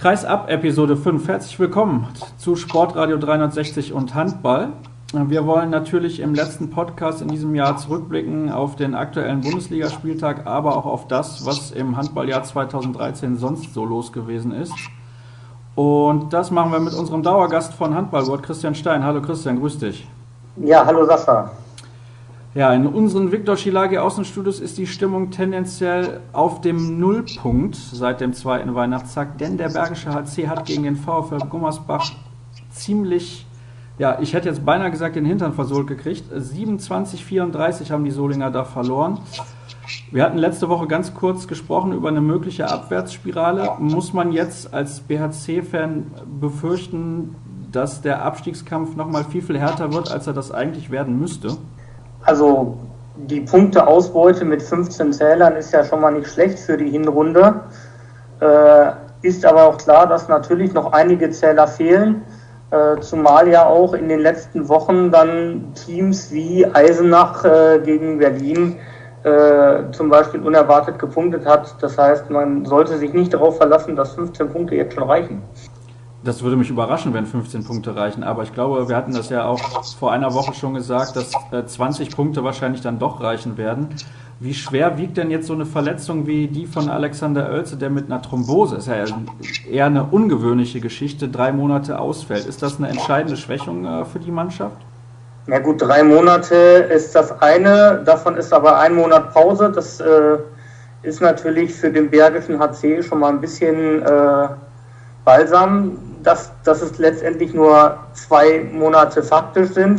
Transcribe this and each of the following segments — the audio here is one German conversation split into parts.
Kreisab, Episode 5. Herzlich willkommen zu Sportradio 360 und Handball. Wir wollen natürlich im letzten Podcast in diesem Jahr zurückblicken auf den aktuellen Bundesligaspieltag, aber auch auf das, was im Handballjahr 2013 sonst so los gewesen ist. Und das machen wir mit unserem Dauergast von Handballwort, Christian Stein. Hallo Christian, grüß dich. Ja, hallo Sascha. Ja, in unseren Viktor Schillagy Außenstudios ist die Stimmung tendenziell auf dem Nullpunkt seit dem zweiten Weihnachtstag, denn der Bergische HC hat gegen den VfL Gummersbach ziemlich, ja, ich hätte jetzt beinahe gesagt, den Hintern versohlt gekriegt. 27-34 haben die Solinger da verloren. Wir hatten letzte Woche ganz kurz gesprochen über eine mögliche Abwärtsspirale. Muss man jetzt als BHC-Fan befürchten, dass der Abstiegskampf nochmal viel härter wird, als er das eigentlich werden müsste? Also die Punkteausbeute mit 15 Zählern ist ja schon mal nicht schlecht für die Hinrunde. Ist aber auch klar, dass natürlich noch einige Zähler fehlen. Zumal ja auch in den letzten Wochen dann Teams wie Eisenach gegen Berlin zum Beispiel unerwartet gepunktet hat. Das heißt, man sollte sich nicht darauf verlassen, dass 15 Punkte jetzt schon reichen. Das würde mich überraschen, wenn 15 Punkte reichen. Aber ich glaube, wir hatten das ja auch vor einer Woche schon gesagt, dass 20 Punkte wahrscheinlich dann doch reichen werden. Wie schwer wiegt denn jetzt so eine Verletzung wie die von Alexander Oelze, der mit einer Thrombose, ist ja eher eine ungewöhnliche Geschichte, 3 Monate ausfällt. Ist das eine entscheidende Schwächung für die Mannschaft? Na gut, 3 Monate ist das eine, davon ist aber 1 Monat Pause. Das ist natürlich für den Bergischen HC schon mal ein bisschen balsam, dass es letztendlich nur 2 Monate faktisch sind.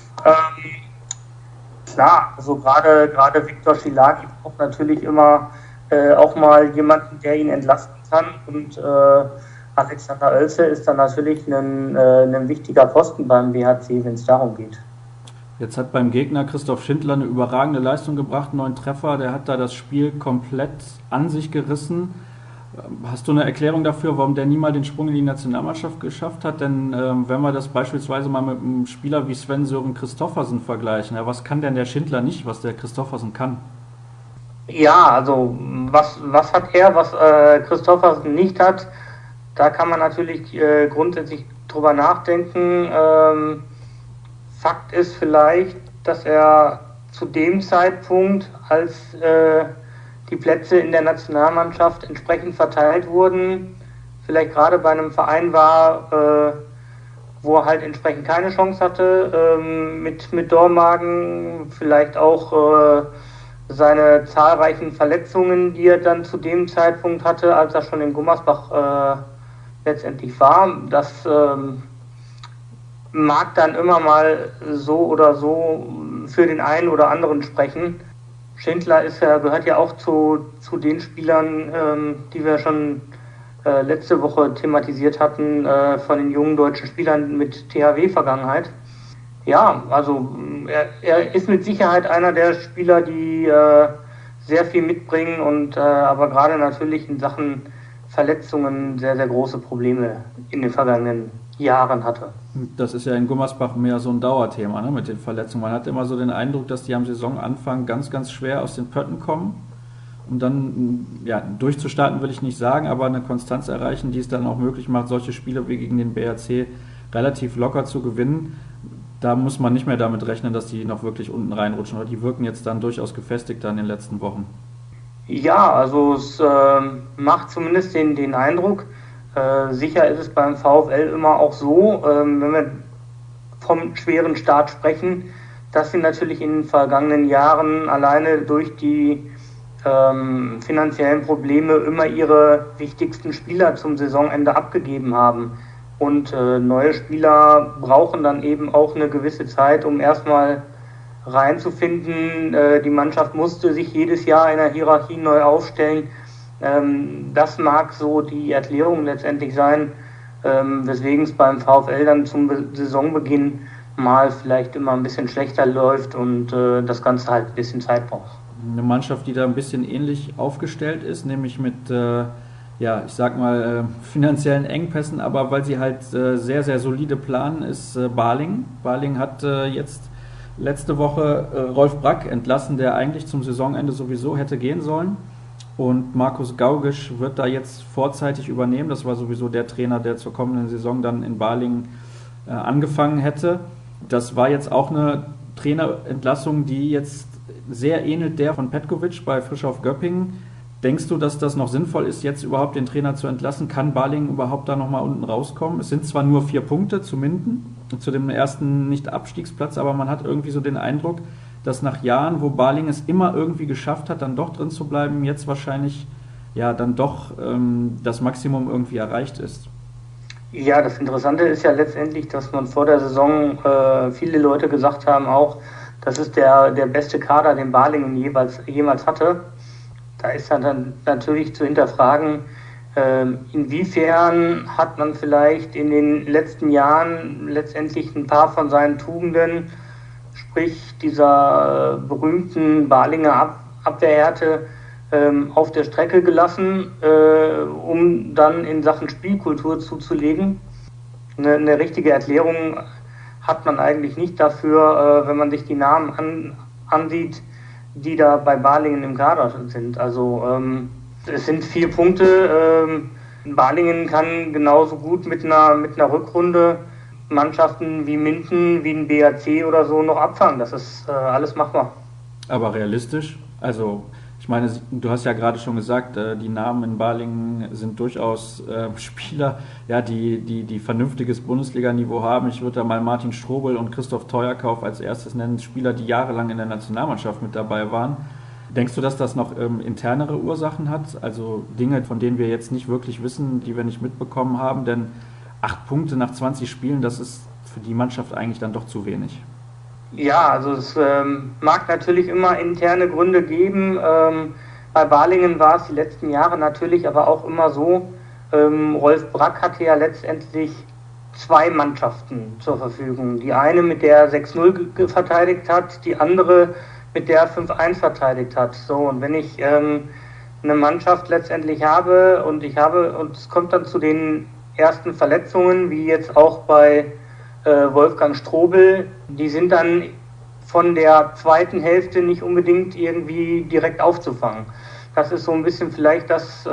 Klar, also gerade Viktor Schillagy braucht natürlich immer auch mal jemanden, der ihn entlasten kann. Und Alexander Oelze ist dann natürlich ein wichtiger Posten beim BHC, wenn es darum geht. Jetzt hat beim Gegner Christoph Schindler eine überragende Leistung gebracht, 9 Treffer. Der hat da das Spiel komplett an sich gerissen. Hast du eine Erklärung dafür, warum der nie mal den Sprung in die Nationalmannschaft geschafft hat? Denn wenn wir das beispielsweise mal mit einem Spieler wie Sven-Sören Christoffersen vergleichen, ja, was kann denn der Schindler nicht, was der Christoffersen kann? Ja, also was hat er, was Christoffersen nicht hat? Da kann man natürlich grundsätzlich drüber nachdenken. Fakt ist vielleicht, dass er zu dem Zeitpunkt, als die Plätze in der Nationalmannschaft entsprechend verteilt wurden, vielleicht gerade bei einem Verein war, wo er halt entsprechend keine Chance hatte, mit Dormagen, vielleicht auch seine zahlreichen Verletzungen, die er dann zu dem Zeitpunkt hatte, als er schon in Gummersbach letztendlich war. Das mag dann immer mal so oder so für den einen oder anderen sprechen. Schindler gehört ja auch zu den Spielern, die wir schon letzte Woche thematisiert hatten, von den jungen deutschen Spielern mit THW-Vergangenheit. Ja, also er ist mit Sicherheit einer der Spieler, die sehr viel mitbringen und aber gerade natürlich in Sachen Verletzungen sehr, sehr große Probleme in den vergangenen Jahren hatte. Das ist ja in Gummersbach mehr so ein Dauerthema, ne, mit den Verletzungen. Man hat immer so den Eindruck, dass die am Saisonanfang ganz, ganz schwer aus den Pötten kommen, um dann durchzustarten, will ich nicht sagen, aber eine Konstanz erreichen, die es dann auch möglich macht, solche Spiele wie gegen den BHC relativ locker zu gewinnen. Da muss man nicht mehr damit rechnen, dass die noch wirklich unten reinrutschen, oder die wirken jetzt dann durchaus gefestigter in den letzten Wochen. Ja, also es macht zumindest den Eindruck. Sicher ist es beim VfL immer auch so, wenn wir vom schweren Start sprechen, dass sie natürlich in den vergangenen Jahren alleine durch die finanziellen Probleme immer ihre wichtigsten Spieler zum Saisonende abgegeben haben. Und neue Spieler brauchen dann eben auch eine gewisse Zeit, um erstmal reinzufinden. Die Mannschaft musste sich jedes Jahr in der Hierarchie neu aufstellen. Das mag so die Erklärung letztendlich sein, weswegen es beim VfL dann zum Saisonbeginn mal vielleicht immer ein bisschen schlechter läuft und das Ganze halt ein bisschen Zeit braucht. Eine Mannschaft, die da ein bisschen ähnlich aufgestellt ist, nämlich mit finanziellen Engpässen, aber weil sie halt sehr, sehr solide planen, ist Balingen. Balingen hat jetzt letzte Woche Rolf Brack entlassen, der eigentlich zum Saisonende sowieso hätte gehen sollen. Und Markus Gaugisch wird da jetzt vorzeitig übernehmen. Das war sowieso der Trainer, der zur kommenden Saison dann in Balingen angefangen hätte. Das war jetzt auch eine Trainerentlassung, die jetzt sehr ähnelt der von Petkovic bei Frischhoff Göppingen. Denkst du, dass das noch sinnvoll ist, jetzt überhaupt den Trainer zu entlassen? Kann Balingen überhaupt da nochmal unten rauskommen? Es sind zwar nur 4 Punkte zu Minden, zu dem ersten Nicht-Abstiegsplatz, aber man hat irgendwie so den Eindruck, dass nach Jahren, wo Balingen es immer irgendwie geschafft hat, dann doch drin zu bleiben, jetzt wahrscheinlich ja dann doch das Maximum irgendwie erreicht ist. Ja, das Interessante ist ja letztendlich, dass man vor der Saison viele Leute gesagt haben auch, das ist der beste Kader, den Balingen jemals hatte. Da ist dann natürlich zu hinterfragen, inwiefern hat man vielleicht in den letzten Jahren letztendlich ein paar von seinen Tugenden, sprich dieser berühmten Balinger Abwehrhärte, auf der Strecke gelassen, um dann in Sachen Spielkultur zuzulegen. Eine richtige Erklärung hat man eigentlich nicht dafür, wenn man sich die Namen ansieht, die da bei Balingen im Kader sind. Also es sind 4 Punkte. Balingen kann genauso gut mit einer Rückrunde Mannschaften wie Minden, wie ein BAC oder so noch abfangen. Das ist alles machbar. Aber realistisch? Also ich meine, du hast ja gerade schon gesagt, die Namen in Balingen sind durchaus Spieler, ja, die vernünftiges Bundesliga-Niveau haben. Ich würde da mal Martin Strobel und Christoph Teuerkauf als erstes nennen, Spieler, die jahrelang in der Nationalmannschaft mit dabei waren. Denkst du, dass das noch internere Ursachen hat? Also Dinge, von denen wir jetzt nicht wirklich wissen, die wir nicht mitbekommen haben? Denn 8 Punkte nach 20 Spielen, das ist für die Mannschaft eigentlich dann doch zu wenig. Ja, also es mag natürlich immer interne Gründe geben. Bei Balingen war es die letzten Jahre natürlich aber auch immer so, Rolf Brack hatte ja letztendlich 2 Mannschaften zur Verfügung. Die eine, mit der er 6-0 verteidigt hat, die andere, mit der er 5-1 verteidigt hat. So, und wenn ich eine Mannschaft letztendlich habe und es kommt dann zu den ersten Verletzungen, wie jetzt auch bei Wolfgang Strobel, die sind dann von der zweiten Hälfte nicht unbedingt irgendwie direkt aufzufangen. Das ist so ein bisschen vielleicht das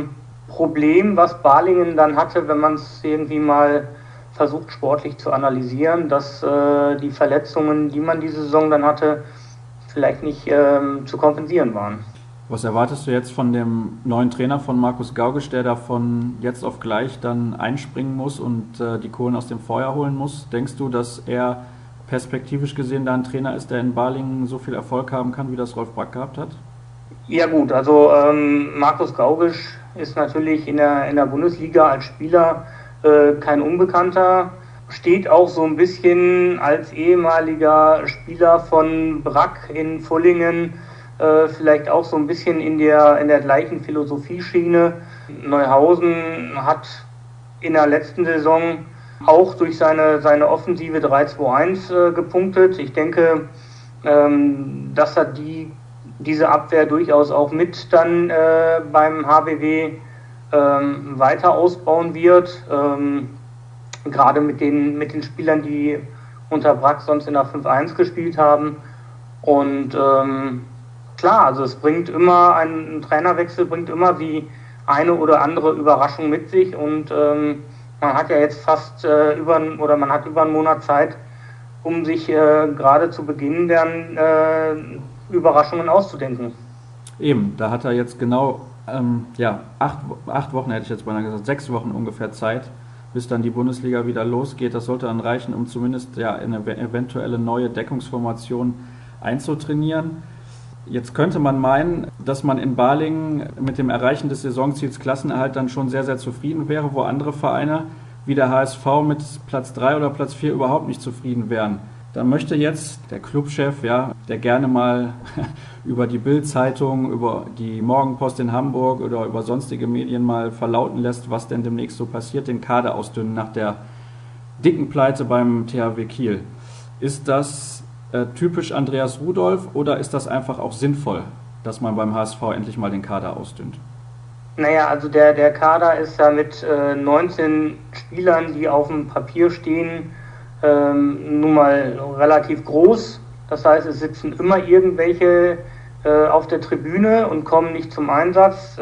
Problem, was Balingen dann hatte, wenn man es irgendwie mal versucht sportlich zu analysieren, dass die Verletzungen, die man diese Saison dann hatte, vielleicht nicht zu kompensieren waren. Was erwartest du jetzt von dem neuen Trainer von Markus Gaugisch, der da von jetzt auf gleich dann einspringen muss und die Kohlen aus dem Feuer holen muss? Denkst du, dass er perspektivisch gesehen da ein Trainer ist, der in Balingen so viel Erfolg haben kann, wie das Rolf Brack gehabt hat? Ja gut, also Markus Gaugisch ist natürlich in der Bundesliga als Spieler kein Unbekannter, steht auch so ein bisschen als ehemaliger Spieler von Brack in Vollingen vielleicht auch so ein bisschen in der gleichen Philosophieschiene. Neuhausen hat in der letzten Saison auch durch seine Offensive 3-2-1 gepunktet. Ich denke, dass er diese Abwehr durchaus auch mit dann beim HBW weiter ausbauen wird. Gerade mit den Spielern, die unter Brack sonst in der 5-1 gespielt haben. Und klar, also es bringt immer, ein Trainerwechsel bringt immer die eine oder andere Überraschung mit sich und man hat ja jetzt über einen Monat Zeit, um sich gerade zu Beginn dann Überraschungen auszudenken. Eben, da hat er jetzt genau 8 Wochen, hätte ich jetzt beinahe gesagt, 6 Wochen ungefähr Zeit, bis dann die Bundesliga wieder losgeht. Das sollte dann reichen, um zumindest eine eventuelle neue Deckungsformation einzutrainieren. Jetzt könnte man meinen, dass man in Balingen mit dem Erreichen des Saisonziels Klassenerhalt dann schon sehr, sehr zufrieden wäre, wo andere Vereine wie der HSV mit Platz 3 oder Platz 4 überhaupt nicht zufrieden wären. Dann möchte jetzt der Clubchef, der gerne mal über die Bild-Zeitung, über die Morgenpost in Hamburg oder über sonstige Medien mal verlauten lässt, was denn demnächst so passiert, den Kader ausdünnen nach der dicken Pleite beim THW Kiel. Ist das typisch Andreas Rudolph oder ist das einfach auch sinnvoll, dass man beim HSV endlich mal den Kader ausdünnt? Naja, also der Kader ist ja mit 19 Spielern, die auf dem Papier stehen, nun mal relativ groß. Das heißt, es sitzen immer irgendwelche auf der Tribüne und kommen nicht zum Einsatz.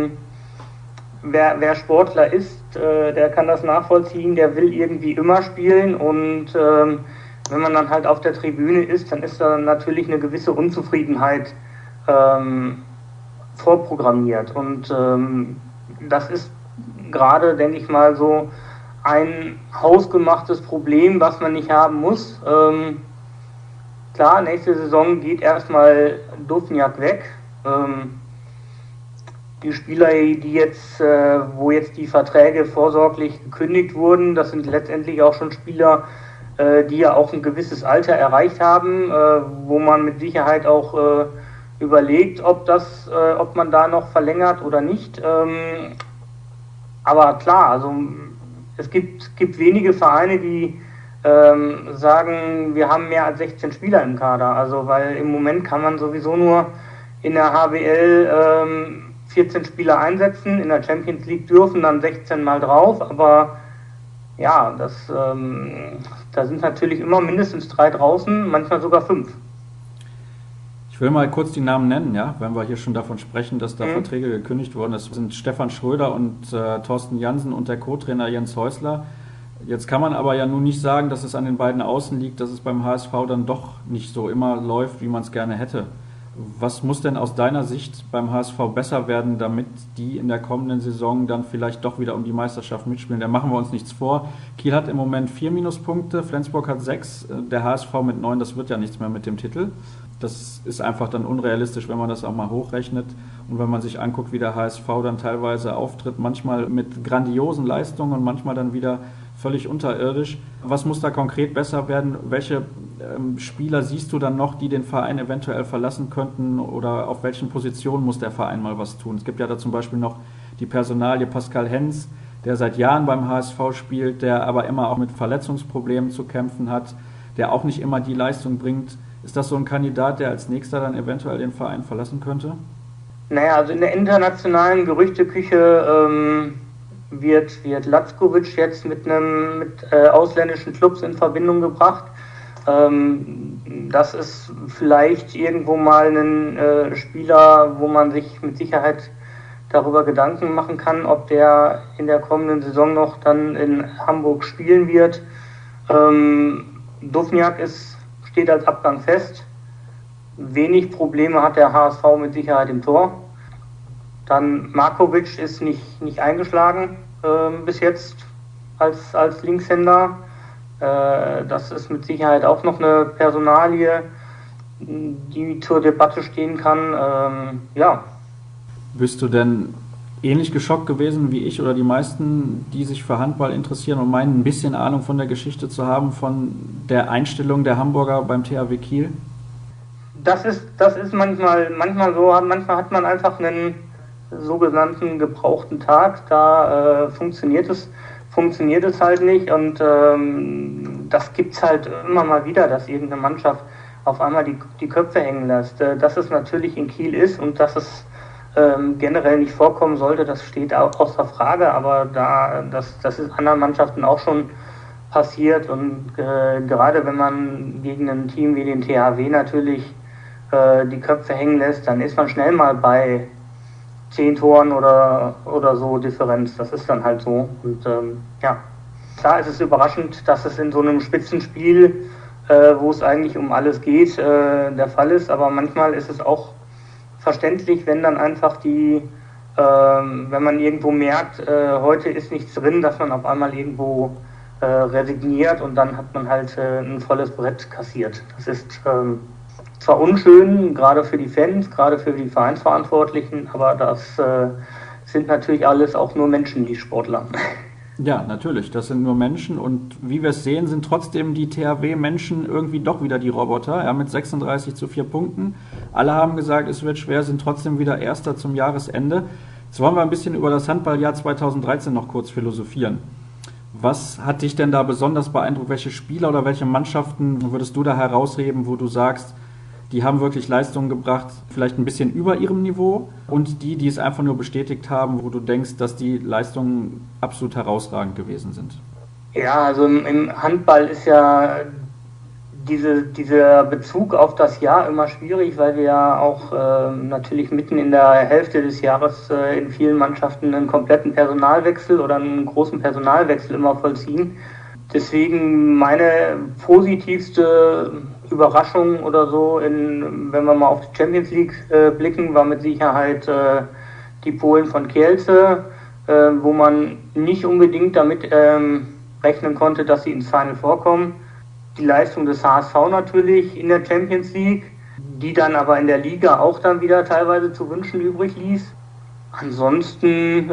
Wer Sportler ist, der kann das nachvollziehen, der will irgendwie immer spielen und wenn man dann halt auf der Tribüne ist, dann ist da natürlich eine gewisse Unzufriedenheit vorprogrammiert und das ist gerade, denke ich mal, so ein hausgemachtes Problem, was man nicht haben muss. Klar, nächste Saison geht erstmal Duvnjak weg. Die Spieler, die jetzt, wo jetzt die Verträge vorsorglich gekündigt wurden, das sind letztendlich auch schon Spieler, die ja auch ein gewisses Alter erreicht haben, wo man mit Sicherheit auch überlegt, ob man da noch verlängert oder nicht. Aber klar, also es gibt wenige Vereine, die sagen, wir haben mehr als 16 Spieler im Kader. Also weil im Moment kann man sowieso nur in der HBL 14 Spieler einsetzen, in der Champions League dürfen dann 16 mal drauf, aber ja, da sind natürlich immer mindestens 3 draußen, manchmal sogar 5. Ich will mal kurz die Namen nennen, ja, wenn wir hier schon davon sprechen, dass da Verträge gekündigt wurden. Das sind Stefan Schröder und Thorsten Jansen und der Co-Trainer Jens Häusler. Jetzt kann man aber ja nun nicht sagen, dass es an den beiden Außen liegt, dass es beim HSV dann doch nicht so immer läuft, wie man es gerne hätte. Was muss denn aus deiner Sicht beim HSV besser werden, damit die in der kommenden Saison dann vielleicht doch wieder um die Meisterschaft mitspielen? Da machen wir uns nichts vor. Kiel hat im Moment 4 Minuspunkte, Flensburg hat 6, der HSV mit 9, das wird ja nichts mehr mit dem Titel. Das ist einfach dann unrealistisch, wenn man das auch mal hochrechnet. Und wenn man sich anguckt, wie der HSV dann teilweise auftritt, manchmal mit grandiosen Leistungen und manchmal dann wieder völlig unterirdisch. Was muss da konkret besser werden? Welche Spieler siehst du dann noch, die den Verein eventuell verlassen könnten? Oder auf welchen Positionen muss der Verein mal was tun? Es gibt ja da zum Beispiel noch die Personalie Pascal Hens, der seit Jahren beim HSV spielt, der aber immer auch mit Verletzungsproblemen zu kämpfen hat, der auch nicht immer die Leistung bringt. Ist das so ein Kandidat, der als nächster dann eventuell den Verein verlassen könnte? Naja, also in der internationalen Gerüchteküche wird Lackovic jetzt mit ausländischen Clubs in Verbindung gebracht. Das ist vielleicht irgendwo mal ein Spieler, wo man sich mit Sicherheit darüber Gedanken machen kann, ob der in der kommenden Saison noch dann in Hamburg spielen wird. Duvnjak steht als Abgang fest. Wenig Probleme hat der HSV mit Sicherheit im Tor. Dann Markovic ist nicht eingeschlagen bis jetzt als Linkshänder. Das ist mit Sicherheit auch noch eine Personalie, die zur Debatte stehen kann. Ja. Bist du denn ähnlich geschockt gewesen wie ich oder die meisten, die sich für Handball interessieren und meinen, ein bisschen Ahnung von der Geschichte zu haben, von der Einstellung der Hamburger beim THW Kiel? Das ist manchmal so. Manchmal hat man einfach einen sogenannten gebrauchten Tag. Da funktioniert es halt nicht. Und das gibt's halt immer mal wieder, dass irgendeine Mannschaft auf einmal die Köpfe hängen lässt. Dass es natürlich in Kiel ist und dass es generell nicht vorkommen sollte, das steht auch außer Frage, aber das ist anderen Mannschaften auch schon passiert und gerade wenn man gegen ein Team wie den THW natürlich die Köpfe hängen lässt, dann ist man schnell mal bei 10 Toren oder so Differenz, das ist dann halt so und ja, klar ist es überraschend, dass es in so einem Spitzenspiel, wo es eigentlich um alles geht, der Fall ist, aber manchmal ist es auch verständlich, wenn dann einfach wenn man irgendwo merkt, heute ist nichts drin, dass man auf einmal irgendwo resigniert und dann hat man halt ein volles Brett kassiert. Das ist zwar unschön, gerade für die Fans, gerade für die Vereinsverantwortlichen, aber das sind natürlich alles auch nur Menschen, die Sportler. Ja, natürlich, das sind nur Menschen und wie wir es sehen, sind trotzdem die THW-Menschen irgendwie doch wieder die Roboter, ja, mit 36:4 Punkten. Alle haben gesagt, es wird schwer, sind trotzdem wieder Erster zum Jahresende. Jetzt wollen wir ein bisschen über das Handballjahr 2013 noch kurz philosophieren. Was hat dich denn da besonders beeindruckt? Welche Spieler oder welche Mannschaften würdest du da herausheben, wo du sagst, die haben wirklich Leistungen gebracht, vielleicht ein bisschen über ihrem Niveau und die es einfach nur bestätigt haben, wo du denkst, dass die Leistungen absolut herausragend gewesen sind? Ja, also im Handball ist ja dieser Bezug auf das Jahr immer schwierig, weil wir ja auch natürlich mitten in der Hälfte des Jahres in vielen Mannschaften einen kompletten Personalwechsel oder einen großen Personalwechsel immer vollziehen. Deswegen meine positivste Überraschung oder so, wenn wir mal auf die Champions League blicken, war mit Sicherheit die Polen von Kielce, wo man nicht unbedingt damit rechnen konnte, dass sie ins Final vorkommen. Die Leistung des HSV natürlich in der Champions League, die dann aber in der Liga auch dann wieder teilweise zu wünschen übrig ließ. Ansonsten,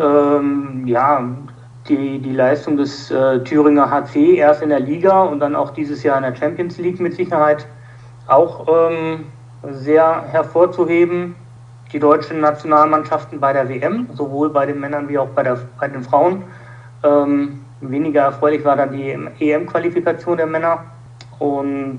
die Leistung des Thüringer HC erst in der Liga und dann auch dieses Jahr in der Champions League mit Sicherheit auch sehr hervorzuheben. Die deutschen Nationalmannschaften bei der WM, sowohl bei den Männern wie auch bei den Frauen. Weniger erfreulich war dann die EM-Qualifikation der Männer. Und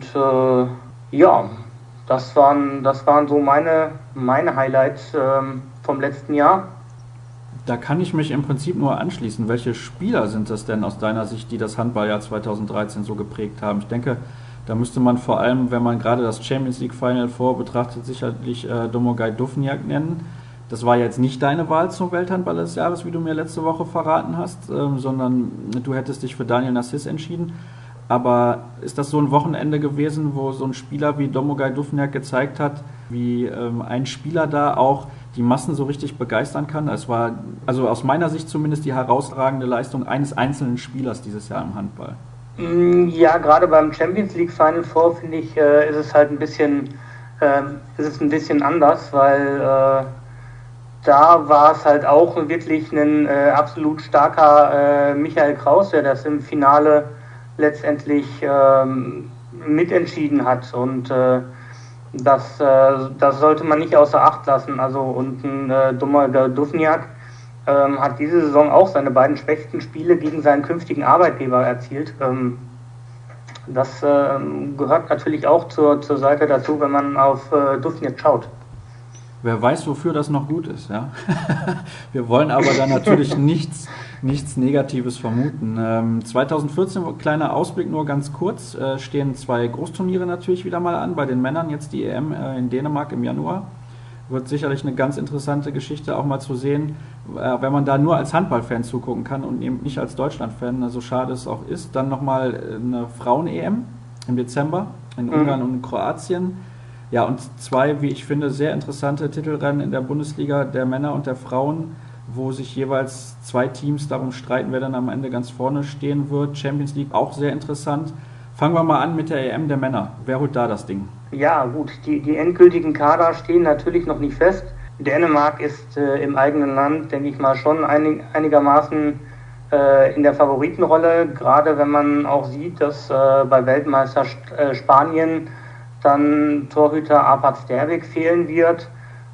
das waren so meine Highlights vom letzten Jahr. Da kann ich mich im Prinzip nur anschließen. Welche Spieler sind das denn aus deiner Sicht, die das Handballjahr 2013 so geprägt haben? Ich denke, da müsste man vor allem, wenn man gerade das Champions League Final betrachtet, sicherlich Domagoj Duvnjak nennen. Das war jetzt nicht deine Wahl zum Welthandball des Jahres, wie du mir letzte Woche verraten hast, sondern du hättest dich für Daniel Nassis entschieden. Aber ist das so ein Wochenende gewesen, wo so ein Spieler wie Domagoj Duvnjak gezeigt hat, wie ein Spieler da auch die Massen so richtig begeistern kann? Es war, also aus meiner Sicht zumindest, die herausragende Leistung eines einzelnen Spielers dieses Jahr im Handball. Ja, gerade beim Champions League Final Four, finde ich, ist es halt ein bisschen anders, weil da war es halt auch wirklich ein absolut starker Michael Kraus, der das im Finale letztendlich mitentschieden hat, und das sollte man nicht außer Acht lassen. Also, und Domagoj Duvnjak hat diese Saison auch seine beiden schwächsten Spiele gegen seinen künftigen Arbeitgeber erzielt. Das gehört natürlich auch zur Seite dazu, wenn man auf Duvnjak schaut. Wer weiß, wofür das noch gut ist. Ja? Wir wollen aber dann natürlich nichts Negatives vermuten. 2014, kleiner Ausblick nur ganz kurz, stehen 2 Großturniere natürlich wieder mal an. Bei den Männern jetzt die EM in Dänemark im Januar. Wird sicherlich eine ganz interessante Geschichte auch mal zu sehen, wenn man da nur als Handballfan zugucken kann und eben nicht als Deutschlandfan, so schade es auch ist. Dann nochmal eine Frauen-EM im Dezember in Ungarn und in Kroatien. Ja, und 2, wie ich finde, sehr interessante Titelrennen in der Bundesliga der Männer und der Frauen, wo sich jeweils 2 Teams darum streiten, wer dann am Ende ganz vorne stehen wird. Champions League auch sehr interessant. Fangen wir mal an mit der EM der Männer. Wer holt da das Ding? Ja, gut, die endgültigen Kader stehen natürlich noch nicht fest. Dänemark ist im eigenen Land, denke ich mal, schon einigermaßen in der Favoritenrolle, gerade wenn man auch sieht, dass bei Weltmeister Spanien dann Torhüter Arpad Sterbik fehlen wird.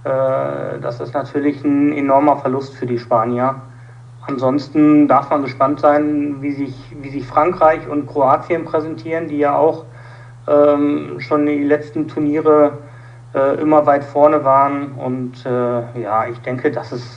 Das ist natürlich ein enormer Verlust für die Spanier. Ansonsten darf man gespannt sein, wie sich Frankreich und Kroatien präsentieren, die ja auch schon die letzten Turniere immer weit vorne waren. Und ich denke, dass es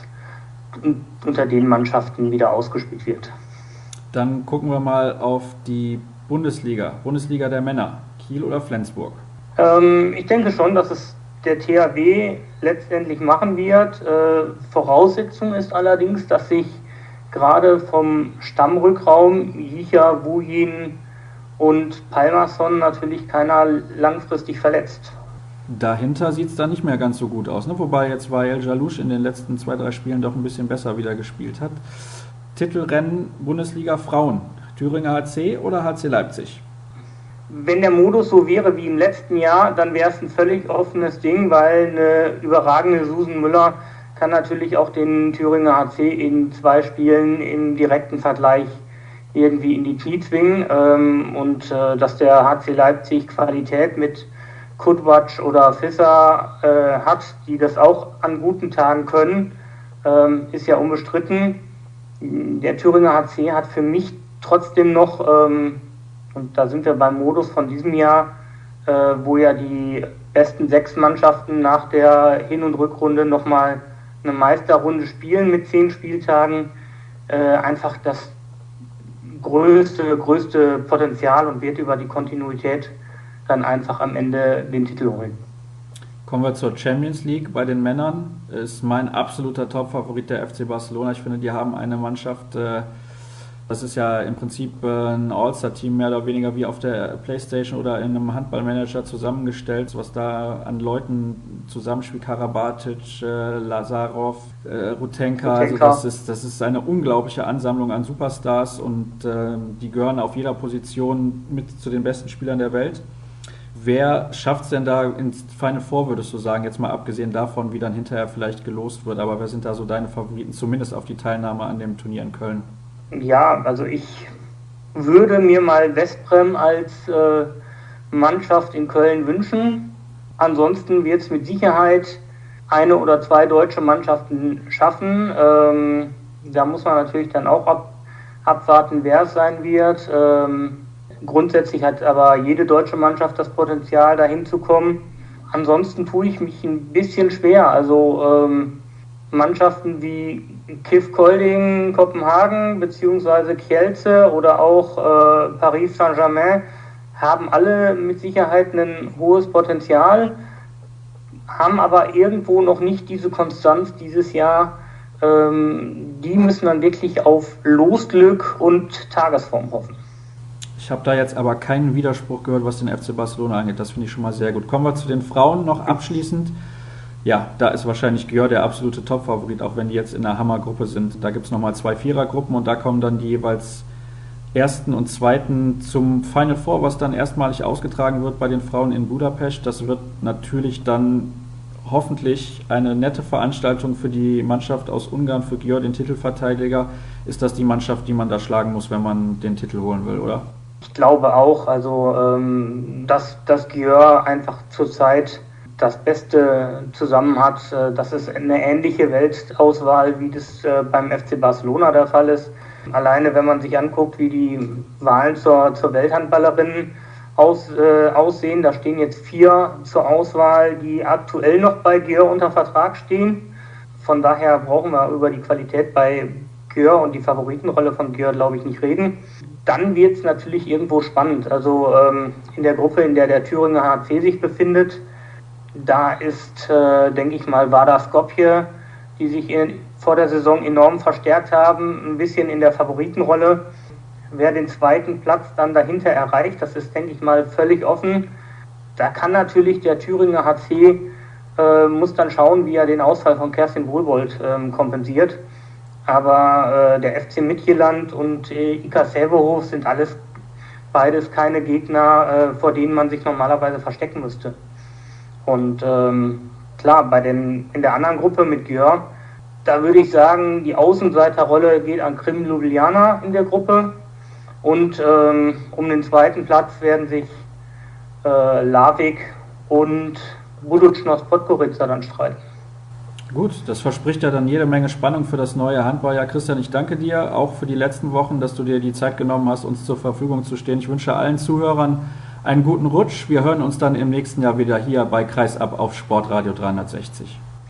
unter den Mannschaften wieder ausgespielt wird. Dann gucken wir mal auf die Bundesliga der Männer. Kiel oder Flensburg? Ich denke schon, dass es der THW letztendlich machen wird. Voraussetzung ist allerdings, dass sich gerade vom Stammrückraum Jicha, Bujin und Palmason natürlich keiner langfristig verletzt. Dahinter sieht es dann nicht mehr ganz so gut aus, ne? Wobei jetzt Wael Jalousch in den letzten 2-3 Spielen doch ein bisschen besser wieder gespielt hat. Titelrennen Bundesliga Frauen, Thüringer HC oder HC Leipzig? Wenn der Modus so wäre wie im letzten Jahr, dann wäre es ein völlig offenes Ding, weil eine überragende Susan Müller kann natürlich auch den Thüringer HC in 2 Spielen im direkten Vergleich irgendwie in die Knie zwingen. Dass der HC Leipzig Qualität mit Kudwatsch oder Fisser hat, die das auch an guten Tagen können, ist ja unbestritten. Der Thüringer HC hat für mich trotzdem noch, und da sind wir beim Modus von diesem Jahr, wo ja die besten 6 Mannschaften nach der Hin- und Rückrunde nochmal eine Meisterrunde spielen mit 10 Spieltagen, einfach das größte Potenzial und wird über die Kontinuität dann einfach am Ende den Titel holen. Kommen wir zur Champions League. Bei den Männern ist mein absoluter Top-Favorit der FC Barcelona. Ich finde, die haben eine Mannschaft, das ist ja im Prinzip ein All-Star-Team, mehr oder weniger wie auf der Playstation oder in einem Handballmanager zusammengestellt, was da an Leuten zusammenspielt, Karabatic, Lazarov, Rutenka. Also das ist eine unglaubliche Ansammlung an Superstars und die gehören auf jeder Position mit zu den besten Spielern der Welt. Wer schafft es denn da ins Final Four, würdest du sagen, jetzt mal abgesehen davon, wie dann hinterher vielleicht gelost wird, aber wer sind da so deine Favoriten, zumindest auf die Teilnahme an dem Turnier in Köln? Ja, also ich würde mir mal Westbrem als Mannschaft in Köln wünschen. Ansonsten wird es mit Sicherheit eine oder zwei deutsche Mannschaften schaffen. Da muss man natürlich dann auch abwarten, wer es sein wird. Grundsätzlich hat aber jede deutsche Mannschaft das Potenzial, dahin zu kommen. Ansonsten tue ich mich ein bisschen schwer. Also Mannschaften wie KIF Kolding, Kopenhagen bzw. Kielce oder auch Paris Saint-Germain haben alle mit Sicherheit ein hohes Potenzial, haben aber irgendwo noch nicht diese Konstanz dieses Jahr. Die müssen dann wirklich auf Losglück und Tagesform hoffen. Ich habe da jetzt aber keinen Widerspruch gehört, was den FC Barcelona angeht. Das finde ich schon mal sehr gut. Kommen wir zu den Frauen noch abschließend. Ja, da ist wahrscheinlich Győr der absolute Top-Favorit, auch wenn die jetzt in einer Hammergruppe sind. Da gibt es nochmal 2 Vierergruppen und da kommen dann die jeweils Ersten und Zweiten zum Final Four, was dann erstmalig ausgetragen wird bei den Frauen in Budapest. Das wird natürlich dann hoffentlich eine nette Veranstaltung für die Mannschaft aus Ungarn, für Győr, den Titelverteidiger. Ist das die Mannschaft, die man da schlagen muss, wenn man den Titel holen will, oder? Ich glaube auch, also dass Győr einfach zurzeit das Beste zusammen hat. Das ist eine ähnliche Weltauswahl, wie das beim FC Barcelona der Fall ist. Alleine, wenn man sich anguckt, wie die Wahlen zur Welthandballerin aussehen, da stehen jetzt 4 zur Auswahl, die aktuell noch bei Győr unter Vertrag stehen. Von daher brauchen wir über die Qualität bei Győr und die Favoritenrolle von Győr, glaube ich, nicht reden. Dann wird es natürlich irgendwo spannend. Also in der Gruppe, in der Thüringer HC sich befindet, da ist, denke ich mal, Vardar Skopje, die sich vor der Saison enorm verstärkt haben, ein bisschen in der Favoritenrolle. Wer den zweiten Platz dann dahinter erreicht, das ist, denke ich mal, völlig offen. Da kann natürlich der Thüringer HC, muss dann schauen, wie er den Ausfall von Kerstin Wohlbold kompensiert. Aber der FC Midtjylland und IK Sävehof sind beides keine Gegner, vor denen man sich normalerweise verstecken müsste. Und klar, in der anderen Gruppe mit Győr, da würde ich sagen, die Außenseiterrolle geht an Krim Ljubljana in der Gruppe. Und um den zweiten Platz werden sich Larvik und Budućnost Podgorica dann streiten. Gut, das verspricht ja dann jede Menge Spannung für das neue Handballjahr. Christian, ich danke dir auch für die letzten Wochen, dass du dir die Zeit genommen hast, uns zur Verfügung zu stehen. Ich wünsche allen Zuhörern einen guten Rutsch. Wir hören uns dann im nächsten Jahr wieder hier bei Kreisab auf Sportradio 360.